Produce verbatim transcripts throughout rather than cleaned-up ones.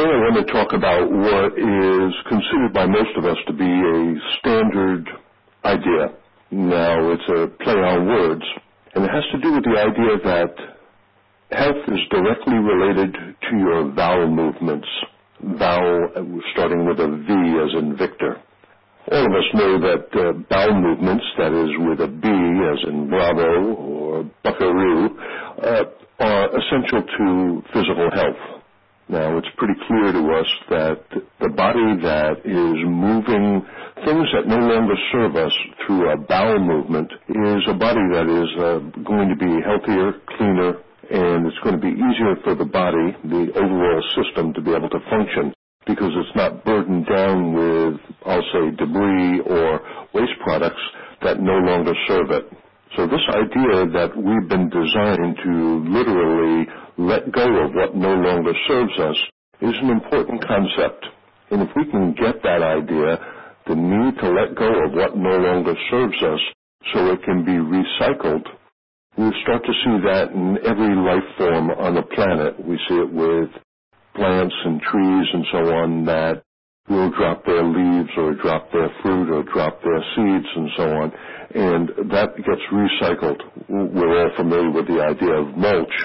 Today I want to talk about what is considered by most of us to be a standard idea. Now, it's a play on words, and it has to do with the idea that health is directly related to your vowel movements. Vowel, starting with a V as in Victor. All of us know that uh, bowel movements, that is with a B as in Bravo or Buckaroo, uh, are essential to physical health. Now, it's pretty clear to us that the body that is moving things that no longer serve us through a bowel movement is a body that is uh, going to be healthier, cleaner, and it's going to be easier for the body, the overall system, to be able to function because it's not burdened down with, I'll say, debris or waste products that no longer serve it. So this idea that we've been designed to literally let go of what no longer serves us is an important concept. And if we can get that idea, the need to let go of what no longer serves us so it can be recycled, we'll start to see that in every life form on the planet. We see it with plants and trees and so on that will drop their leaves or drop their fruit or drop their seeds and so on, and that gets recycled. We're all familiar with the idea of mulch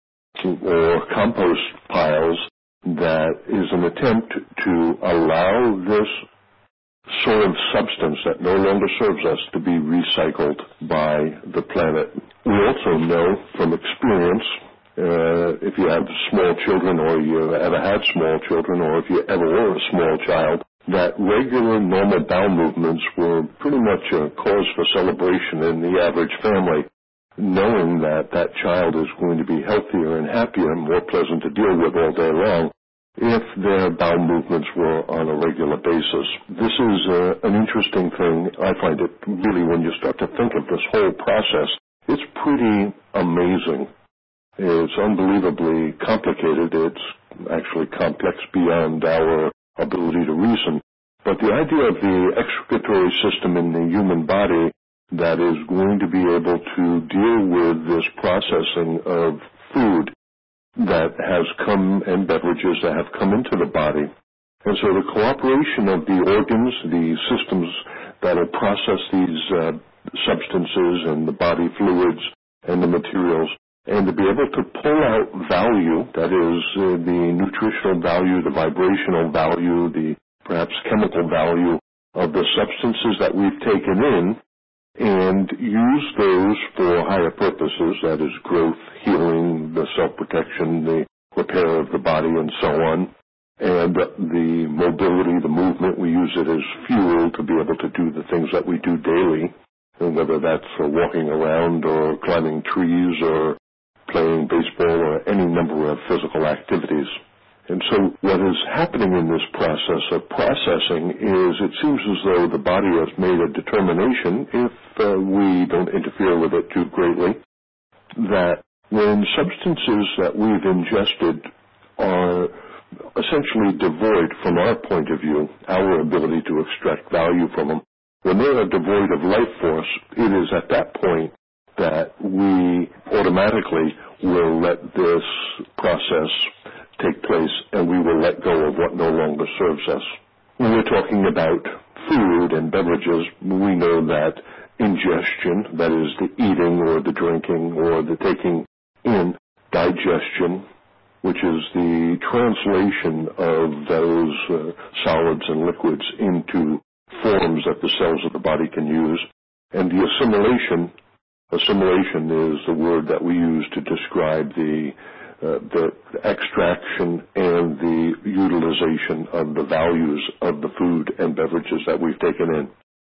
or compost piles. That is an attempt to allow this sort of substance that no longer serves us to be recycled by the planet. We also know from experience, uh, if you have small children or you ever had small children or if you ever were a small child, that regular normal bowel movements were pretty much a cause for celebration in the average family, knowing that that child is going to be healthier and happier and more pleasant to deal with all day long if their bowel movements were on a regular basis. This is uh, an interesting thing. I find it really, when you start to think of this whole process, it's pretty amazing. It's unbelievably complicated. It's actually complex beyond our ability to reason. But the idea of the excretory system in the human body that is going to be able to deal with this processing of food that has come and beverages that have come into the body. And so the cooperation of the organs, the systems that will process these uh, substances and the body fluids and the materials, and to be able to pull out value, that is uh, the nutritional value, the vibrational value, the perhaps chemical value of the substances that we've taken in, and use those for higher purposes, that is growth, healing, the self-protection, the repair of the body, and so on. And the mobility, the movement, we use it as fuel to be able to do the things that we do daily, and whether that's uh, walking around or climbing trees or playing baseball or any number of physical activities. And so what is happening in this process of processing is it seems as though the body has made a determination, if uh, we don't interfere with it too greatly, that when substances that we've ingested are essentially devoid from our point of view, our ability to extract value from them, when they are devoid of life force, it is at that point that we automatically will let this process take place and we will let go of what no longer serves us. When we're talking about food and beverages, we know that ingestion, that is the eating or the drinking or the taking in, digestion, which is the translation of those uh, solids and liquids into forms that the cells of the body can use, and the assimilation. Assimilation is the word that we use to describe the uh, the extraction and the utilization of the values of the food and beverages that we've taken in.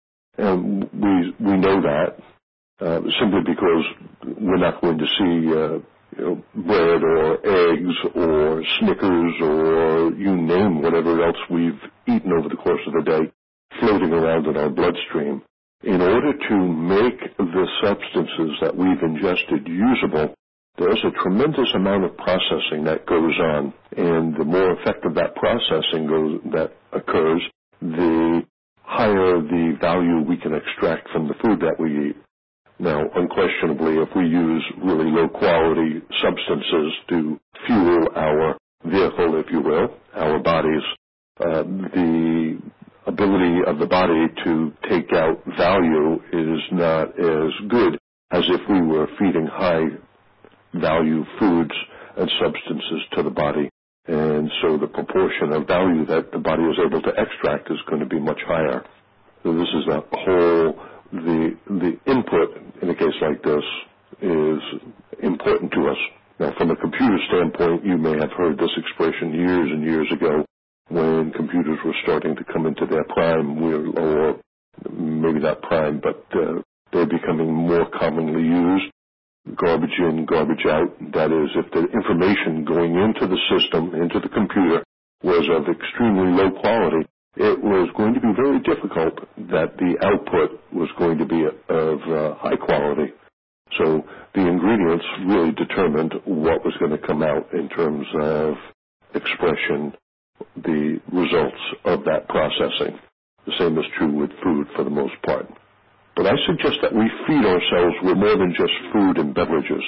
And we we know that uh, simply because we're not going to see uh, you know, bread or eggs or Snickers or you name whatever else we've eaten over the course of the day floating around in our bloodstream. In order to make the substances that we've ingested usable, there's a tremendous amount of processing that goes on, and the more effective that processing goes, that occurs, the higher the value we can extract from the food that we eat. Now, unquestionably, if we use really low-quality substances to fuel our vehicle, if you will, our bodies, uh, the ability of the body to take out value is not as good as if we were feeding high-value foods and substances to the body. And so the proportion of value that the body is able to extract is going to be much higher. So this is a whole, the, the input in a case like this is important to us. Now, from a computer standpoint, you may have heard this expression years and years ago when computers were starting to come into their prime, or maybe not prime, but uh, they're becoming more commonly used. Garbage in, garbage out. That is, if the information going into the system, into the computer, was of extremely low quality, it was going to be very difficult that the output was going to be of uh, high quality. So the ingredients really determined what was going to come out in terms of expression, the results of that processing. The same is true with food for the most part. But I suggest that we feed ourselves with more than just food and beverages.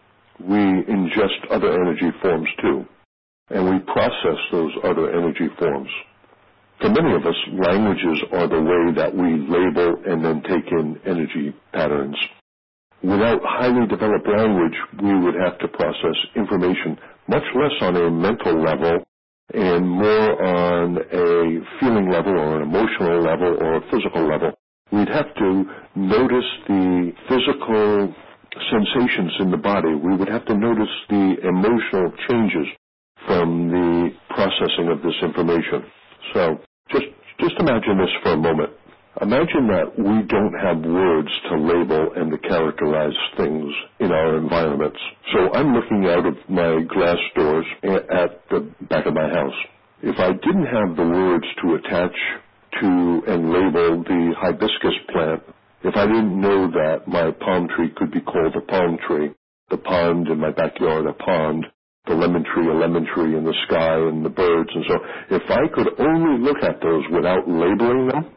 We ingest other energy forms too, and we process those other energy forms. For many of us, languages are the way that we label and then take in energy patterns. Without highly developed language, we would have to process information much less on a mental level and more on a feeling level or an emotional level or a physical level. We'd have to notice the physical sensations in the body. We would have to notice the emotional changes from the processing of this information. So just, just imagine this for a moment. Imagine that we don't have words to label and to characterize things in our environments. So I'm looking out of my glass doors at the back of my house. If I didn't have the words to attach to and label the hibiscus plant, if I didn't know that my palm tree could be called a palm tree, the pond in my backyard a pond, the lemon tree a lemon tree in the sky and the birds and so, if I could only look at those without labeling them,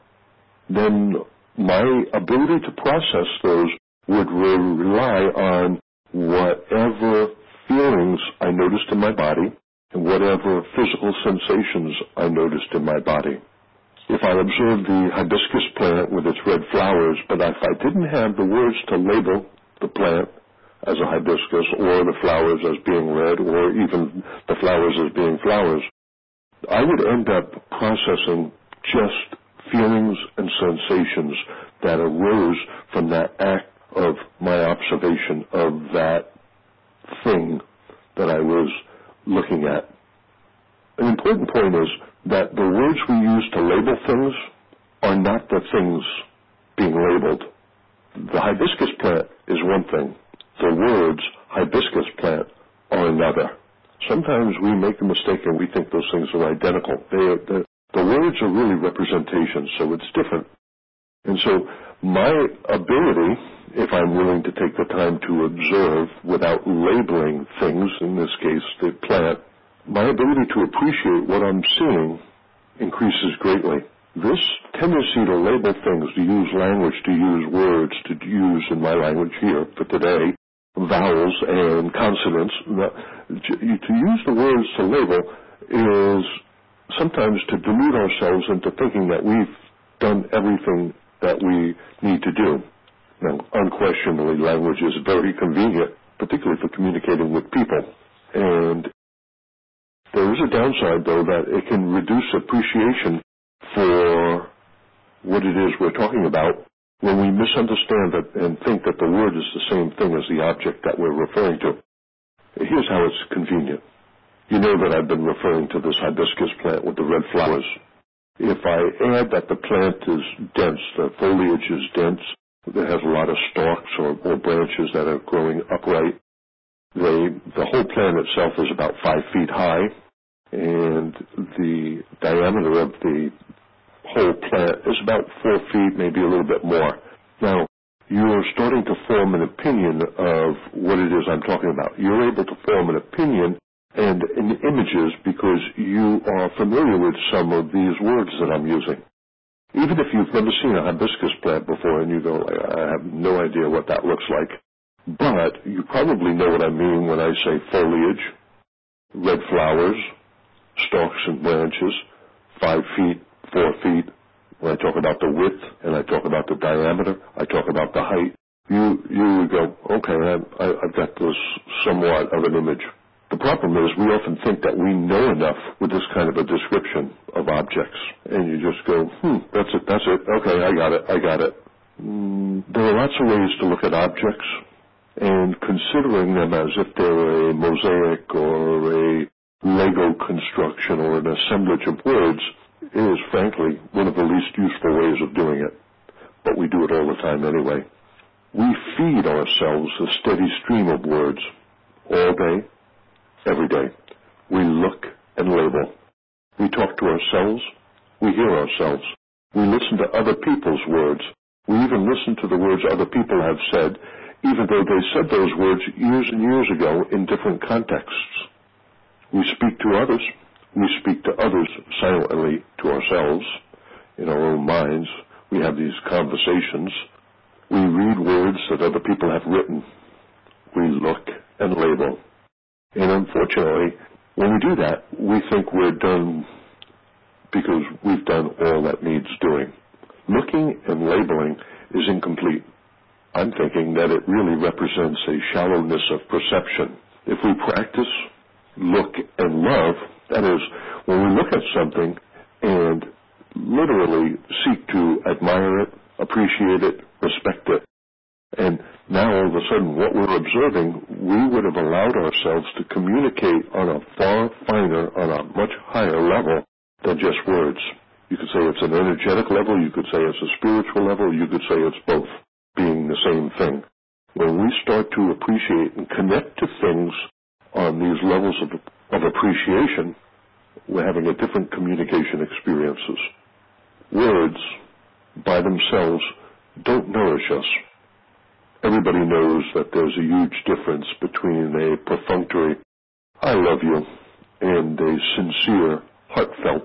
then my ability to process those would rely on whatever feelings I noticed in my body and whatever physical sensations I noticed in my body. If I observed the hibiscus plant with its red flowers, but if I didn't have the words to label the plant as a hibiscus or the flowers as being red or even the flowers as being flowers, I would end up processing just feelings and sensations that arose from that act of my observation of that thing that I was looking at. An important point is that the words we use to label things are not the things being labeled. The hibiscus plant is one thing. The words hibiscus plant are another. Sometimes we make a mistake and we think those things are identical. They are, the, the words are really representations, so it's different. And so my ability, if I'm willing to take the time to observe without labeling things, in this case the plant, my ability to appreciate what I'm seeing increases greatly. This tendency to label things, to use language, to use words, to use, in my language here for today, vowels and consonants, to use the words to label is sometimes to delude ourselves into thinking that we've done everything that we need to do. Now, unquestionably, language is very convenient, particularly for communicating with people. And there is a downside, though, that it can reduce appreciation for what it is we're talking about when we misunderstand that and think that the word is the same thing as the object that we're referring to. Here's how it's convenient. You know that I've been referring to this hibiscus plant with the red flowers. If I add that the plant is dense, the foliage is dense, it has a lot of stalks or, or branches that are growing upright, They, the whole plant itself is about five feet high, and the diameter of the whole plant is about four feet, maybe a little bit more. Now, you're starting to form an opinion of what it is I'm talking about. You're able to form an opinion and in images because you are familiar with some of these words that I'm using. Even if you've never seen a hibiscus plant before and you go, I have no idea what that looks like, but you probably know what I mean when I say foliage, red flowers, stalks and branches, five feet, four feet. When I talk about the width and I talk about the diameter, I talk about the height. You you go, okay, I, I, I've got this somewhat of an image. The problem is we often think that we know enough with this kind of a description of objects. And you just go, hmm, that's it, that's it. Okay, I got it, I got it. Mm, there are lots of ways to look at objects, and considering them as if they're a mosaic or a Lego construction or an assemblage of words is, frankly, one of the least useful ways of doing it. But we do it all the time anyway. We feed ourselves a steady stream of words all day, every day. We look and label. We talk to ourselves. We hear ourselves. We listen to other people's words. We even listen to the words other people have said, even though they said those words years and years ago in different contexts. We speak to others. We speak to others silently to ourselves in our own minds. We have these conversations. We read words that other people have written. We look and label. And unfortunately, when we do that, we think we're done because we've done all that needs doing. Looking and labeling is incomplete. I'm thinking that it really represents a shallowness of perception. If we practice look and love, that is, when we look at something and literally seek to admire it, appreciate it, respect it, and now all of a sudden what we're observing, we would have allowed ourselves to communicate on a far finer, on a much higher level than just words. You could say it's an energetic level, you could say it's a spiritual level, you could say it's both, being the same thing. When we start to appreciate and connect to things on these levels of, of appreciation, we're having a different communication experiences. Words, by themselves, don't nourish us. Everybody knows that there's a huge difference between a perfunctory, I love you, and a sincere, heartfelt,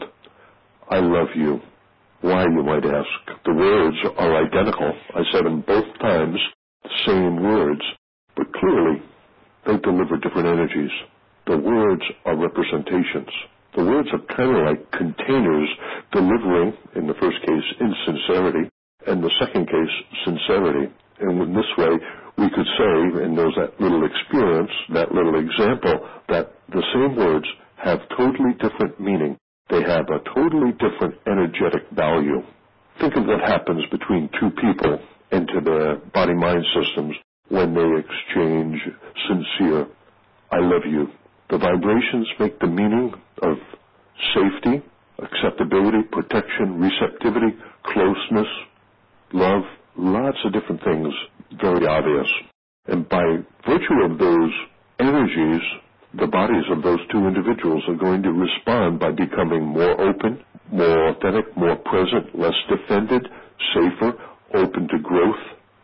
I love you. Why, you might ask? The words are identical. I said them both times, the same words, but clearly they deliver different energies. The words are representations. The words are kind of like containers delivering, in the first case, insincerity, and the second case, sincerity. And in this way, we could say, and there's that little experience, that little example, that the same words have totally different meaning. They have a totally different energetic value. Think of what happens between two people into their body-mind systems when they exchange sincere, I love you. The vibrations make the meaning of safety, acceptability, protection, receptivity, closeness, love, lots of different things, very obvious. And by virtue of those energies, the bodies of those two individuals are going to respond by becoming more open, more authentic, more present, less defended, safer, open to growth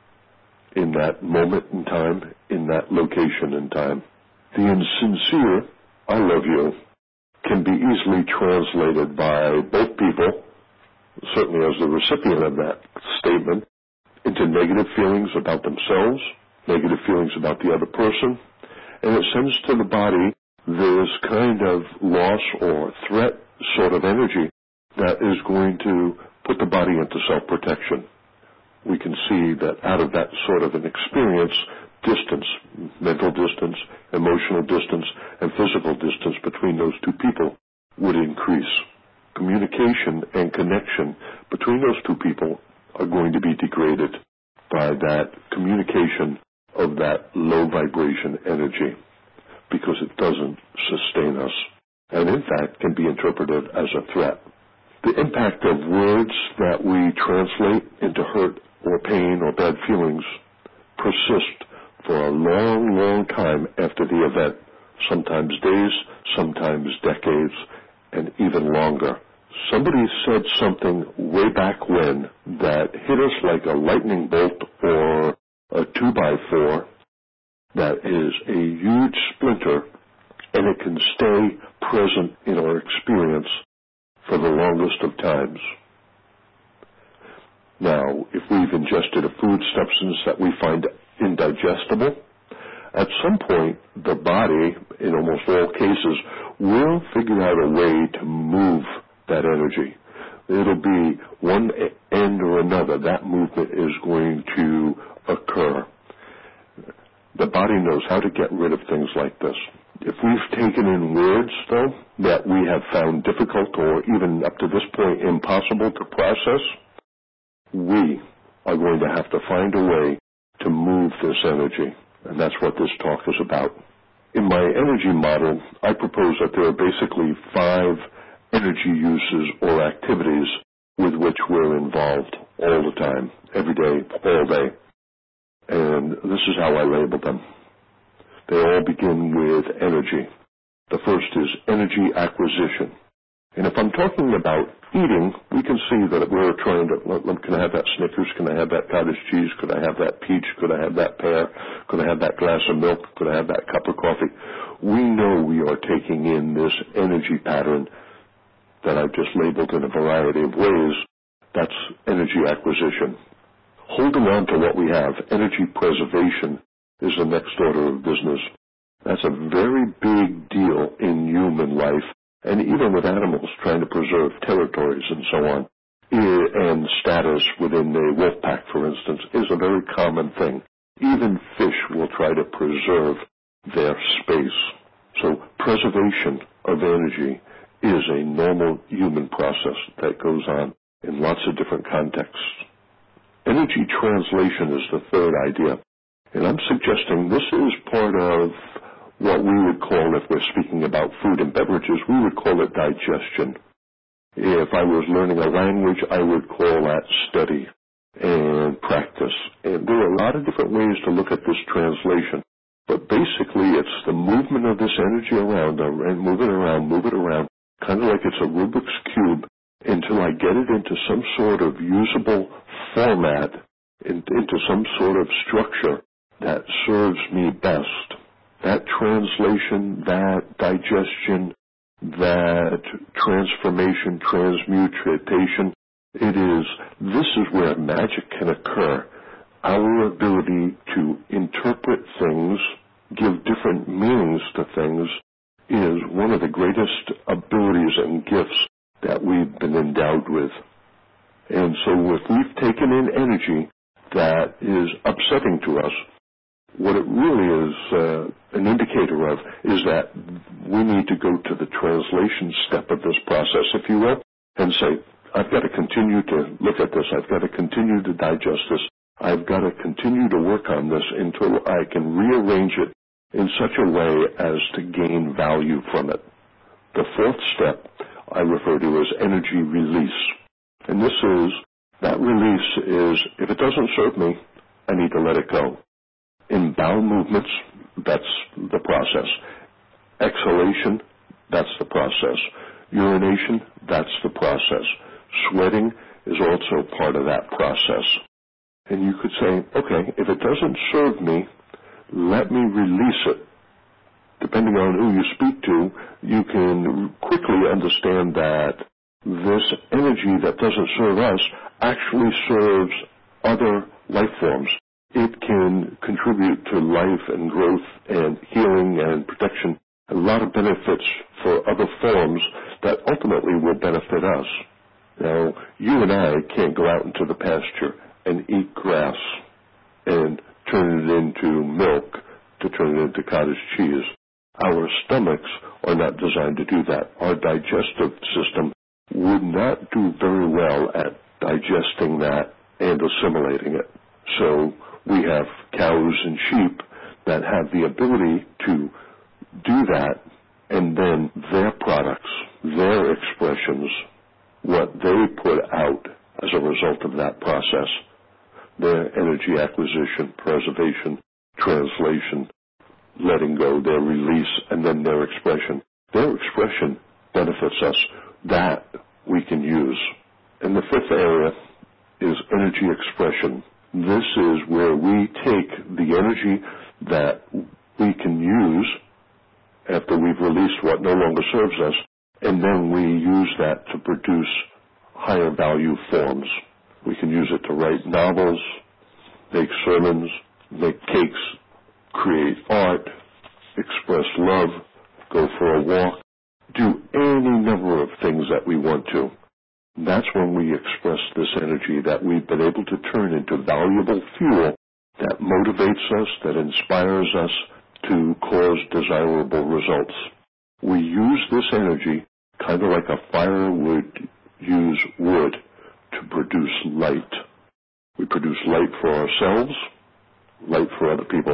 in that moment in time, in that location in time. The insincere, I love you, can be easily translated by both people, certainly as the recipient of that statement, into negative feelings about themselves, negative feelings about the other person, and it sends to the body this kind of loss or threat sort of energy that is going to put the body into self-protection. We can see that out of that sort of an experience, distance, mental distance, emotional distance, and physical distance between those two people would increase. Communication and connection between those two people are going to be degraded by that communication of that low vibration energy because it doesn't sustain us and in fact can be interpreted as a threat. The impact of words that we translate into hurt or pain or bad feelings persist for a long, long time after the event, sometimes days, sometimes decades, and even longer. Somebody said something way back when that hit us like a lightning bolt or a two by four that is a huge splinter, and it can stay present in our experience for the longest of times. Now, if we've ingested a food substance that we find indigestible, at some point, the body, in almost all cases, will figure out a way to move that energy. It'll be one end or another. That movement is going to occur. The body knows how to get rid of things like this. If we've taken in words, though, that we have found difficult or even up to this point impossible to process, we are going to have to find a way to move this energy. And that's what this talk is about. In my energy model, I propose that there are basically five energy uses or activities with which we're involved all the time, every day, all day. And this is how I label them. They all begin with energy. The first is energy acquisition. And if I'm talking about eating, we can see that we're trying to, can I have that Snickers? Can I have that cottage cheese? Could I have that peach? Could I have that pear? Could I have that glass of milk? Could I have that cup of coffee? We know we are taking in this energy pattern that I've just labeled in a variety of ways. That's energy acquisition. Holding on to what we have, energy preservation, is the next order of business. That's a very big deal in human life, and even with animals trying to preserve territories and so on. And status within a wolf pack, for instance, is a very common thing. Even fish will try to preserve their space. So preservation of energy is a normal human process that goes on in lots of different contexts. Energy translation is the third idea. And I'm suggesting this is part of what we would call, if we're speaking about food and beverages, we would call it digestion. If I was learning a language, I would call that study and practice. And there are a lot of different ways to look at this translation. But basically, it's the movement of this energy around, and move it around, move it around, kind of like it's a Rubik's Cube, until I get it into some sort of usable format, in, into some sort of structure that serves me best. That translation, that digestion, that transformation, transmutation, it is, this is where magic can occur. Our ability to interpret things, give different meanings to things, is one of the greatest abilities and gifts that we've been endowed with. And so if we've taken in energy that is upsetting to us, what it really is uh, an indicator of is that we need to go to the translation step of this process, if you will, and say, I've got to continue to look at this. I've got to continue to digest this. I've got to continue to work on this until I can rearrange it in such a way as to gain value from it. The fourth step I refer to as energy release. And this is, that release is, if it doesn't serve me, I need to let it go. In bowel movements, that's the process. Exhalation, that's the process. Urination, that's the process. Sweating is also part of that process. And you could say, okay, if it doesn't serve me, let me release it. Depending on who you speak to, you can quickly understand that this energy that doesn't serve us actually serves other life forms. It can contribute to life and growth and healing and protection, a lot of benefits for other forms that ultimately will benefit us. Now, you and I can't go out into the pasture and eat grass and turn it into milk to turn it into cottage cheese. Our stomachs are not designed to do that. Our digestive system would not do very well at digesting that and assimilating it. So we have cows and sheep that have the ability to do that, and then their products, their expressions, what they put out as a result of that process, their energy acquisition, preservation, translation, letting go, their release, and then their expression. Their expression benefits us. That we can use. And the fifth area is energy expression. This is where we take the energy that we can use after we've released what no longer serves us, and then we use that to produce higher value forms. We can use it to write novels, make sermons, make cakes, create art, express love, go for a walk, do any number of things that we want to. That's when we express this energy that we've been able to turn into valuable fuel that motivates us, that inspires us to cause desirable results. We use this energy kind of like a fire would use wood to produce light. We produce light for ourselves, light for other people.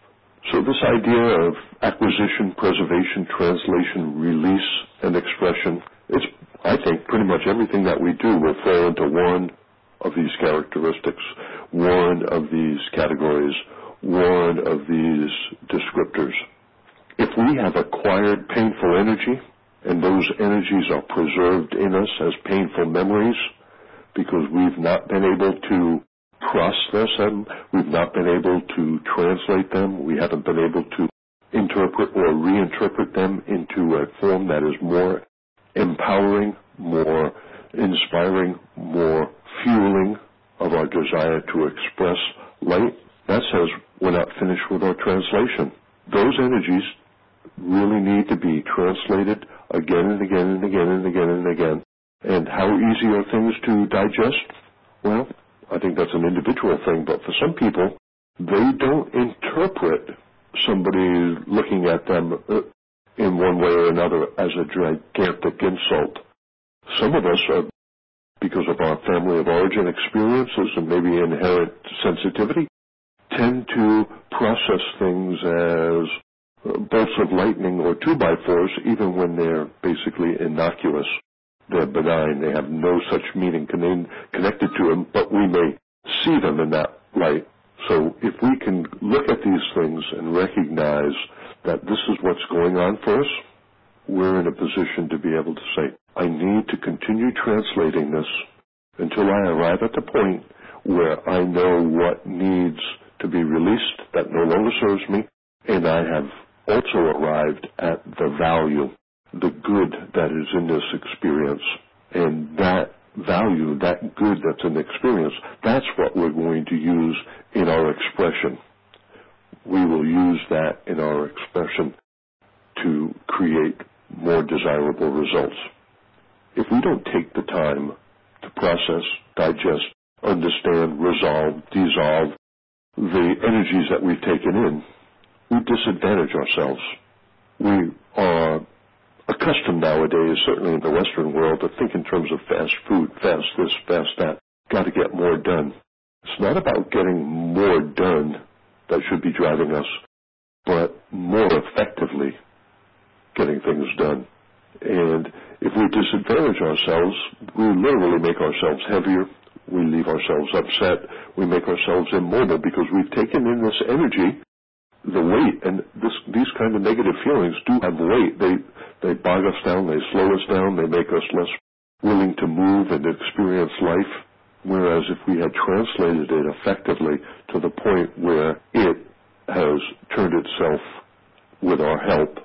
So this idea of acquisition, preservation, translation, release, and expression, it's, I think, pretty much everything that we do will fall into one of these characteristics, one of these categories, one of these descriptors. If we have acquired painful energy, and those energies are preserved in us as painful memories because we've not been able to process them, we've not been able to translate them, we haven't been able to interpret or reinterpret them into a form that is more empowering, more inspiring, more fueling of our desire to express light, that says we're not finished with our translation. Those energies really need to be translated again and again and again and again and again. And how easy are things to digest? Well, I think that's an individual thing, but for some people, they don't interpret somebody looking at them in one way or another as a gigantic insult. Some of us are, because of our family of origin experiences and maybe inherent sensitivity, tend to process things as bolts of lightning or two-by-fours, even when they're basically innocuous. They're benign. They have no such meaning connected to them, but we may see them in that light. So if we can look at these things and recognize that this is what's going on for us, we're in a position to be able to say, I need to continue translating this until I arrive at the point where I know what needs to be released that no longer serves me, and I have also arrived at the value, the good that is in this experience. And that value, that good that's in the experience, that's what we're going to use in our expression. We will use that in our expression to create more desirable results. If we don't take the time to process, digest, understand, resolve, dissolve the energies that we've taken in, we disadvantage ourselves. We are accustomed nowadays, certainly in the Western world, to think in terms of fast food, fast this, fast that, got to get more done. It's not about getting more done that should be driving us, but more effectively getting things done. And if we disadvantage ourselves, we literally make ourselves heavier, we leave ourselves upset, we make ourselves immobile because we've taken in this energy, the weight, and this, these kind of negative feelings do have weight. They, they bog us down, they slow us down, they make us less willing to move and experience life. Whereas if we had translated it effectively to the point where it has turned itself, with our help,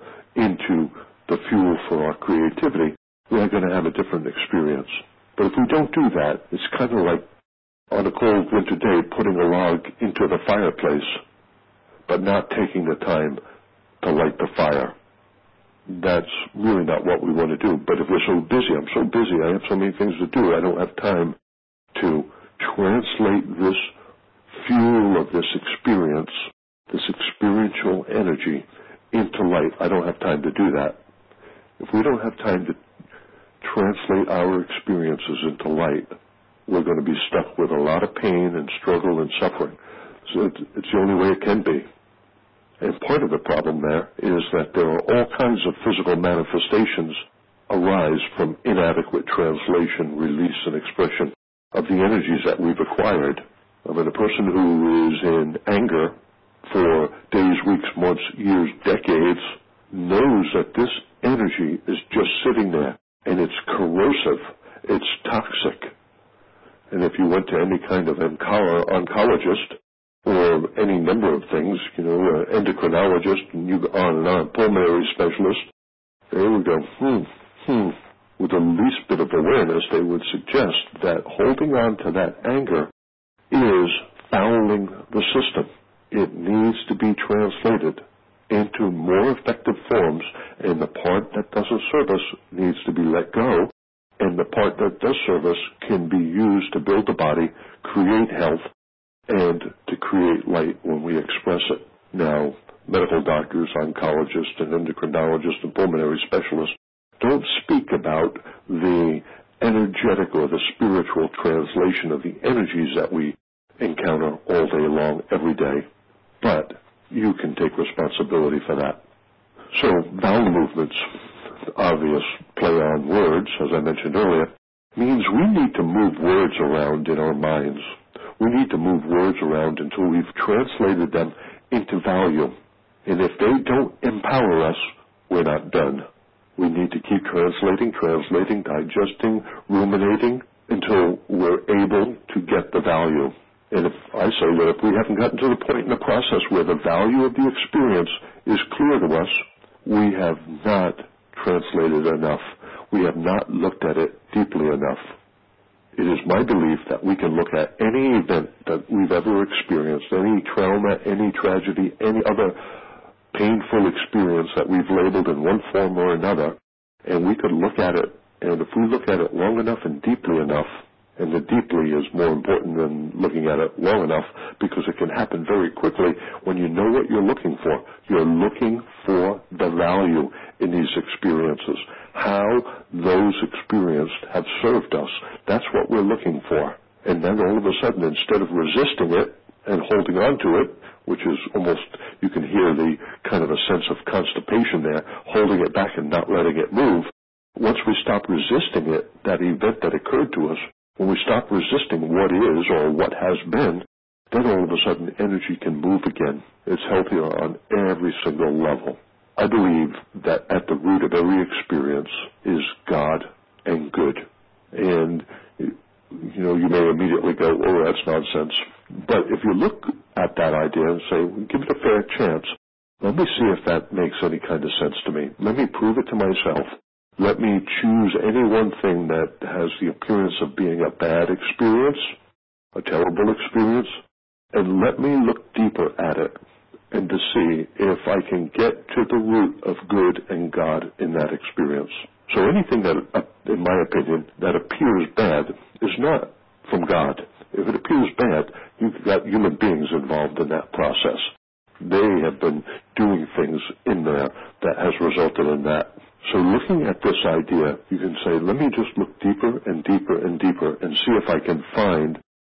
into the fuel for our creativity, we're going to have a different experience. But if we don't do that, it's kind of like on a cold winter day putting a log into the fireplace, but not taking the time to light the fire. That's really not what we want to do. But if we're so busy, I'm so busy, I have so many things to do, I don't have time to translate this fuel of this experience, this experiential energy, into light. I don't have time to do that. If we don't have time to translate our experiences into light, we're going to be stuck with a lot of pain and struggle and suffering. So it's, it's the only way it can be. And part of the problem there is that there are all kinds of physical manifestations arise from inadequate translation, release, and expression of the energies that we've acquired. I mean, a person who is in anger for days, weeks, months, years, decades knows that this energy is just sitting there, and it's corrosive, it's toxic. And if you went to any kind of oncologist or any number of things, you know, uh, endocrinologist, and you go on and on, pulmonary specialist, they would go, hmm, hmm. With the least bit of awareness, they would suggest that holding on to that anger is fouling the system. it needs to be translated into more effective forms, and the part that doesn't serve us needs to be let go, and the part that does serve us can be used to build the body, create health, and to create light when we express it. Now, medical doctors, oncologists, and endocrinologists and pulmonary specialists don't speak about the energetic or the spiritual translation of the energies that we encounter all day long, every day, but you can take responsibility for that. So, vowel movements, obvious play on words, as I mentioned earlier, means we need to move words around in our minds. We need to move words around until we've translated them into value. And if they don't empower us, we're not done. We need to keep translating, translating, digesting, ruminating until we're able to get the value. And if I say that if we haven't gotten to the point in the process where the value of the experience is clear to us, we have not translated enough. We have not looked at it deeply enough. It is my belief that we can look at any event that we've ever experienced, any trauma, any tragedy, any other painful experience that we've labeled in one form or another, and we could look at it, and if we look at it long enough and deeply enough, and the deeply is more important than looking at it long enough, because it can happen very quickly when you know what you're looking for. You're looking for the value in these experiences, how those experiences have served us. That's what we're looking for. And then all of a sudden, instead of resisting it and holding on to it, which is almost, you can hear the kind of a sense of constipation there, holding it back and not letting it move, once we stop resisting it, that event that occurred to us, when we stop resisting what is or what has been, then all of a sudden energy can move again. It's healthier on every single level. I believe that at the root of every experience is God and good. And, you know, you may immediately go, oh, that's nonsense. But if you look at that idea and say, well, give it a fair chance, let me see if that makes any kind of sense to me. Let me prove it to myself. Let me choose any one thing that has the appearance of being a bad experience, a terrible experience, and let me look deeper at it and to see if I can get to the root of good and God in that experience. So anything that, in my opinion, that appears bad is not from God. If it appears bad, you've got human beings involved in that process. They have been doing things in there that has resulted in that. So looking at this idea, you can say, let me just look deeper and deeper and deeper and see if I can find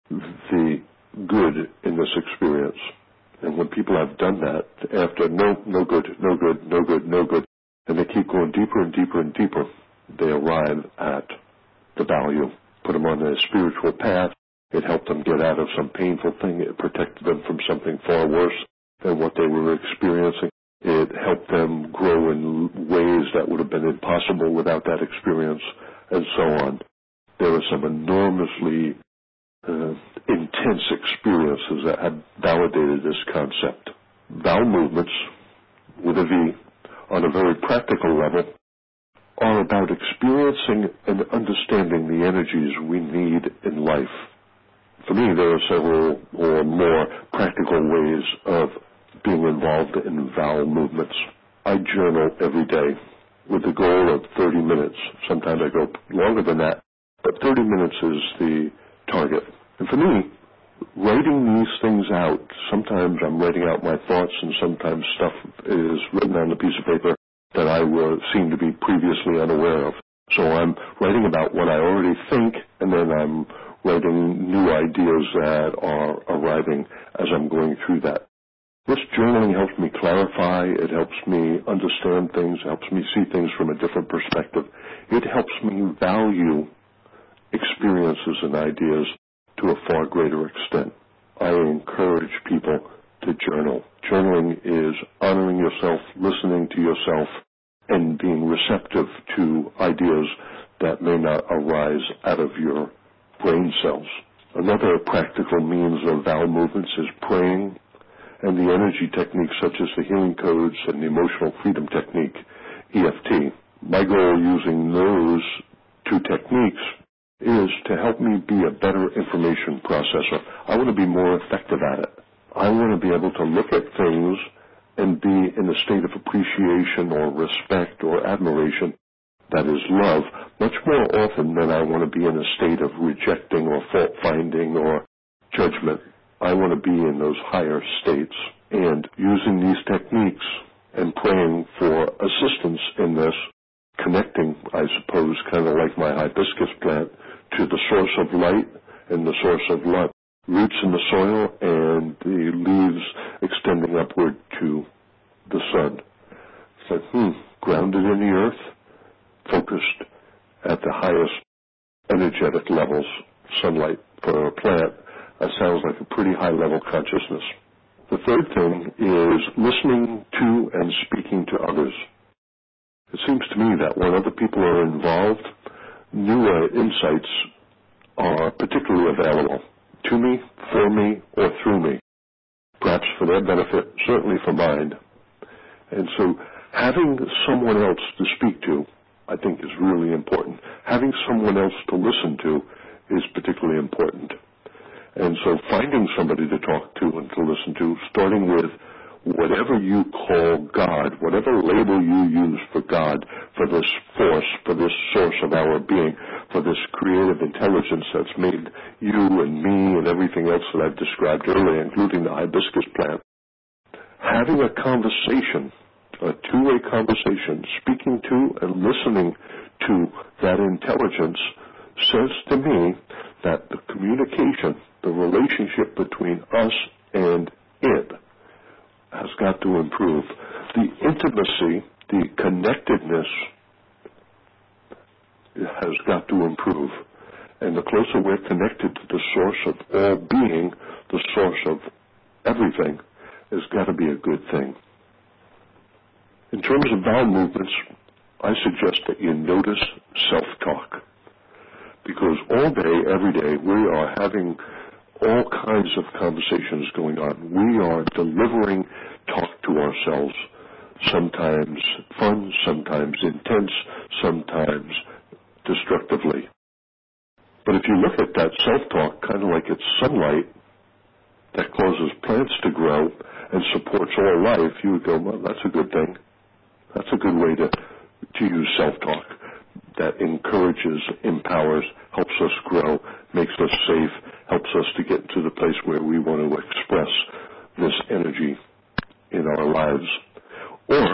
the good in this experience. And when people have done that, after no, no good, no good, no good, no good, and they keep going deeper and deeper and deeper, they arrive at the value. Put them on a spiritual path. It helped them get out of some painful thing. It protected them from something far worse than what they were experiencing. It helped them grow in ways that would have been impossible without that experience, and so on. There are some enormously uh, intense experiences that have validated this concept. Vowel movements, with a V, on a very practical level, are about experiencing and understanding the energies we need in life. For me, there are several or more practical ways of being involved in vowel movements. I journal every day with the goal of thirty minutes. Sometimes I go longer than that, but thirty minutes is the target. And for me, writing these things out, sometimes I'm writing out my thoughts and sometimes stuff is written on a piece of paper that I will seem to be previously unaware of. So I'm writing about what I already think, and then I'm writing new ideas that are arriving as I'm going through that. This journaling helps me clarify, it helps me understand things, helps me see things from a different perspective. It helps me value experiences and ideas to a far greater extent. I encourage people to journal. Journaling is honoring yourself, listening to yourself, and being receptive to ideas that may not arise out of your brain cells. Another practical means of vowel movements is praying, and the energy techniques such as the healing codes and the emotional freedom technique, E F T. My goal using those two techniques is to help me be a better information processor. I want to be more effective at it. I want to be able to look at things and be in a state of appreciation or respect or admiration, that is love, much more often than I want to be in a state of rejecting or fault-finding or judgment. I want to be in those higher states. And using these techniques and praying for assistance in this, connecting, I suppose, kind of like my hibiscus plant, to the source of light and the source of love. Roots in the soil and the leaves extending upward to the sun. It's like, hmm, grounded in the earth, focused at the highest energetic levels, sunlight for a plant. That sounds like a pretty high level consciousness. The third thing is listening to and speaking to others. It seems to me that when other people are involved, newer insights are particularly available to me, for me, or through me, perhaps for their benefit, certainly for mine. And so having someone else to speak to, I think, is really important. Having someone else to listen to is particularly important. And so finding somebody to talk to and to listen to, starting with whatever you call God, whatever label you use for God, for this force, for this source of our being, for this creative intelligence that's made you and me and everything else that I've described earlier, including the hibiscus plant. Having a conversation, a two-way conversation, speaking to and listening to that intelligence says to me that the communication, the relationship between us and it has got to improve. The intimacy, the connectedness has got to improve. And the closer we're connected to the source of all being, the source of everything, has got to be a good thing. In terms of bowel movements, I suggest that you notice self-talk. Because all day, every day, we are having all kinds of conversations going on. We are delivering talk to ourselves, sometimes fun, sometimes intense, sometimes destructively. But if you look at that self-talk kind of like it's sunlight that causes plants to grow and supports all life, you would go, well, that's a good thing. That's a good way to, to use self-talk. That encourages, empowers, helps us grow, makes us safe, helps us to get to the place where we want to express this energy in our lives. Or,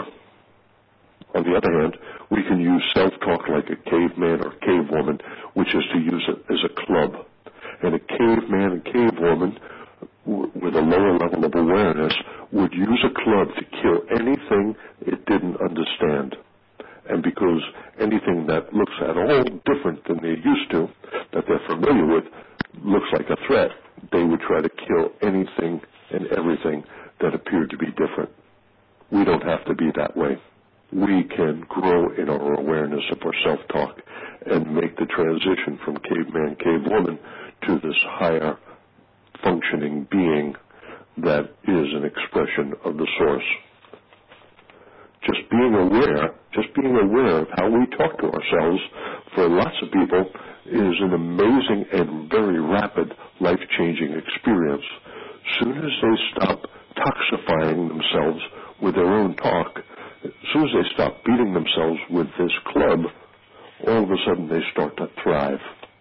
on the other hand, we can use self-talk like a caveman or cavewoman, which is to use it as a club. And a caveman and cavewoman w- with a lower level of awareness would use a club to kill anything it didn't understand. And because anything that looks at all different than they're used to, that they're familiar with, looks like a threat, they would try to kill anything and everything that appeared to be different. We don't have to be that way. We can grow in our awareness of our self-talk and make the transition from caveman, cavewoman to this higher functioning being that is an expression of the source. Just being aware, just being aware of how we talk to ourselves for lots of people is an amazing and very rapid life-changing experience. Soon as they stop toxifying themselves with their own talk, as soon as they stop beating themselves with this club, all of a sudden they start to thrive.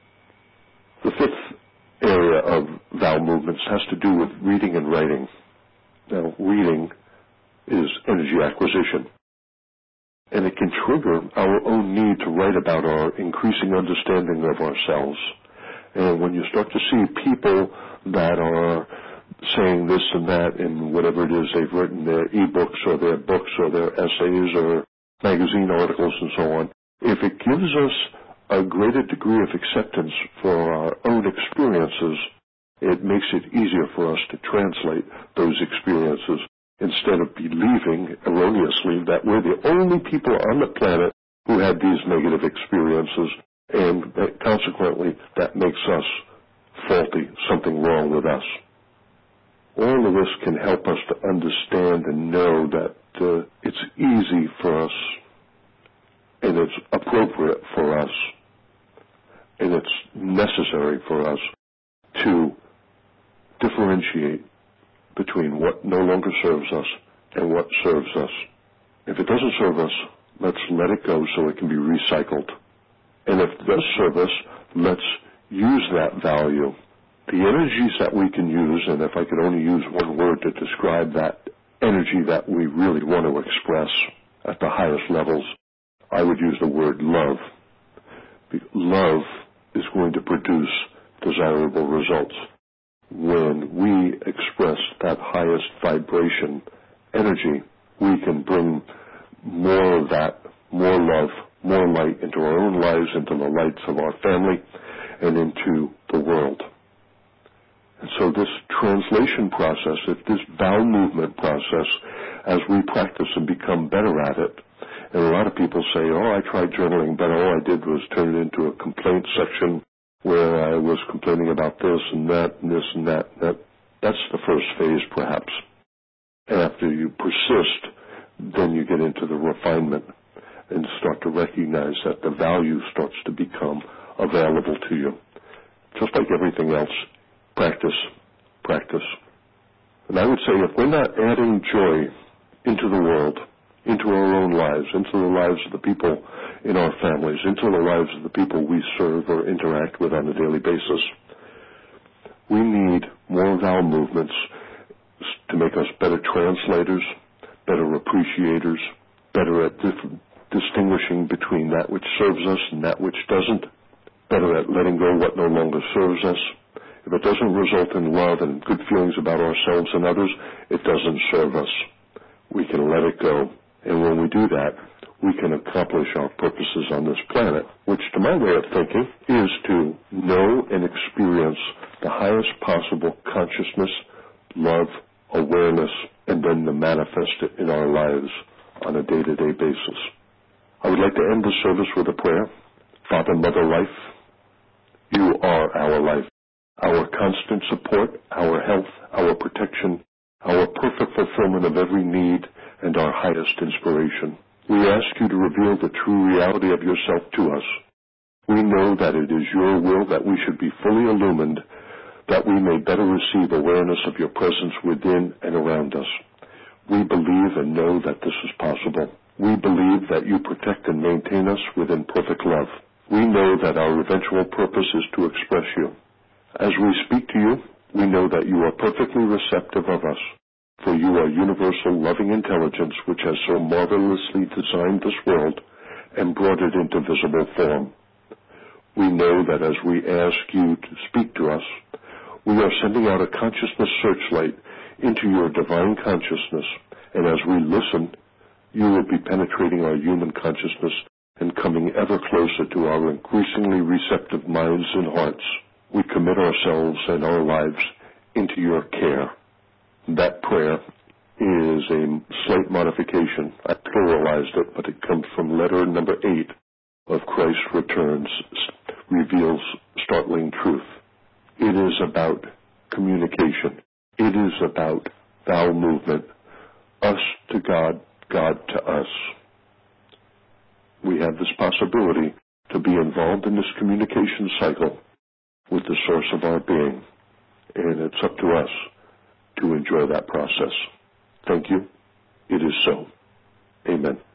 The fifth area of vowel movements has to do with reading and writing. Now, reading is energy acquisition. And it can trigger our own need to write about our increasing understanding of ourselves. And when you start to see people that are saying this and that in whatever it is they've written, their e-books or their books or their essays or magazine articles and so on, if it gives us a greater degree of acceptance for our own experiences, it makes it easier for us to translate those experiences instead of believing erroneously that we're the only people on the planet who had these negative experiences, and that consequently that makes us faulty, something wrong with us. All of this can help us to understand and know that uh, it's easy for us, and it's appropriate for us, and it's necessary for us to differentiate between what no longer serves us and what serves us. If it doesn't serve us, let's let it go so it can be recycled. And if it does serve us, let's use that value. The energies that we can use, and if I could only use one word to describe that energy that we really want to express at the highest levels, I would use the word love. Love is going to produce desirable results. When we express that highest vibration energy, we can bring more of that, more love, more light into our own lives, into the lights of our family, and into the world. And so this translation process, this bowel movement process, as we practice and become better at it, and a lot of people say, oh, I tried journaling, but all I did was turn it into a complaint section where I was complaining about this and that and this and that. that. That's the first phase, perhaps. And after you persist, then you get into the refinement and start to recognize that the value starts to become available to you. Just like everything else, practice, practice. And I would say if we're not adding joy into the world, into our own lives, into the lives of the people in our families, into the lives of the people we serve or interact with on a daily basis, we need more vowel movements to make us better translators, better appreciators, better at dif- distinguishing between that which serves us and that which doesn't, better at letting go what no longer serves us. If it doesn't result in love and good feelings about ourselves and others, it doesn't serve us. We can let it go. And when we do that, we can accomplish our purposes on this planet, which to my way of thinking is to know and experience the highest possible consciousness, love, awareness, and then to manifest it in our lives on a day-to-day basis. I would like to end the service with a prayer. Father, Mother, Life, you are our life, our constant support, our health, our protection, our perfect fulfillment of every need, and our highest inspiration. We ask you to reveal the true reality of yourself to us. We know that it is your will that we should be fully illumined, that we may better receive awareness of your presence within and around us. We believe and know that this is possible. We believe that you protect and maintain us within perfect love. We know that our eventual purpose is to express you. As we speak to you, we know that you are perfectly receptive of us, for you are universal loving intelligence which has so marvelously designed this world and brought it into visible form. We know that as we ask you to speak to us, we are sending out a consciousness searchlight into your divine consciousness, and as we listen, you will be penetrating our human consciousness and coming ever closer to our increasingly receptive minds and hearts. We commit ourselves and our lives into your care. That prayer is a slight modification. I pluralized it, but it comes from letter number eight of Christ Returns, reveals startling truth. It is about communication. It is about vowel movement. Us to God, God to us. We have this possibility to be involved in this communication cycle with the source of our being, and it's up to us to enjoy that process. Thank you. It is so. Amen.